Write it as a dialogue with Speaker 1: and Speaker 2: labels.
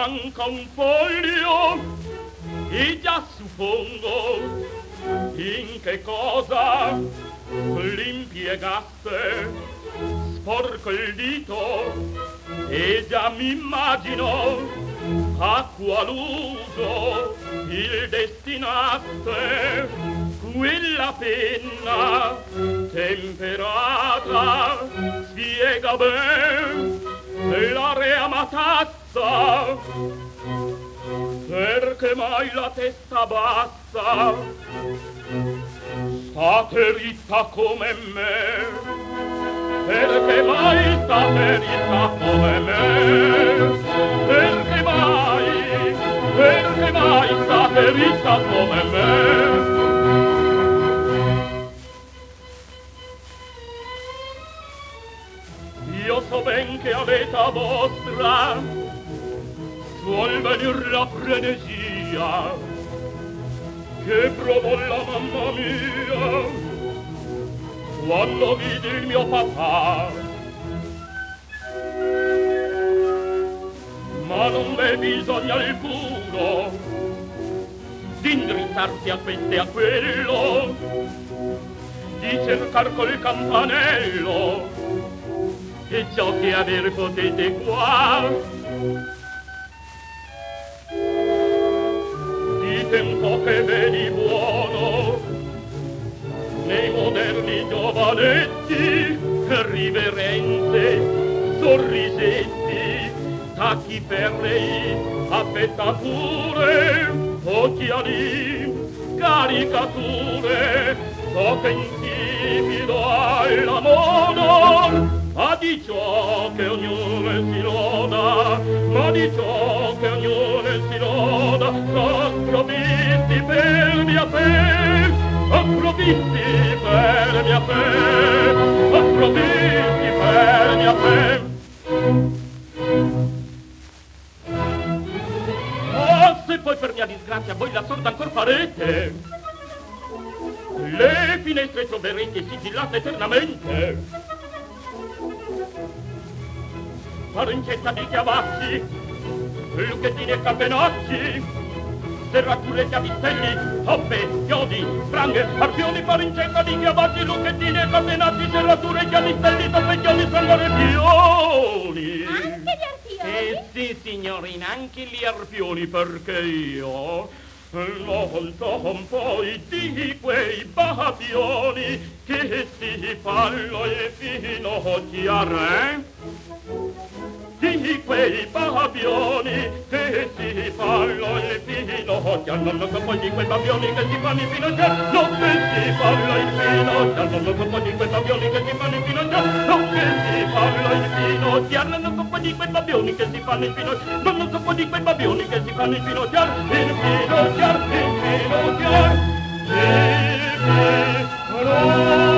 Speaker 1: manca un foglio e già suppongo in che cosa l'impiegaste. Sporco il dito e già mi immagino a qual uso il destinaste. Quella penna temperata spiega ben l'area matassa. Perché mai la testa bassa? State ritta come me. Perché mai state ritta come me? Perché mai state ritta come me? Io so ben che all'età vostra suol venir la frenesia che provò la mamma mia quando vidi il mio papà. Ma non v'è bisogno alcuno di indrizzarsi a questo e a quello, di cercar col campanello e ciò che avere potete qua. Dite un po' che vedi buono nei moderni giovanetti, riverenze, sorrisetti, tacchiferrei, affettature, occhiali, caricature. So che intimido alla moda, ma di ciò che ognuno si loda, ma di ciò che ognuno si loda. Approvvisti per mia fe, approvvisti per mia fe, approvvisti per mia fe. Ma se poi per mia disgrazia voi la sorda ancor farete, le finestre troverete sigillate eternamente. Parincetta di chiavacci, lucchettini e campenacci, serrature e chiavistelli, toppe, chiodi, spranghe, arpioni. Parincetta di chiavacci, lucchettini e campenacci, serrature e chiavistelli, toppe, chiodi, spranghe, arpioni.
Speaker 2: Anche gli arpioni?
Speaker 1: Sì, signorina, anche gli arpioni, perché io non son poi di quei babioni che si fanno il finocchiare, di quei babioni che si fanno il finocchiare. Non so poi di quei babioni che si fanno il finocchiare, non che si fanno il finocchiare. Non so poi di quei babioni che si fanno il finocchiare, non che si fanno il finocchiare. Non so poi di quei babioni che si fanno il finocchiare, non so poi di quei babioni che si fanno il finocchiare, il finocchiare, il finocchiare, il finocchiare.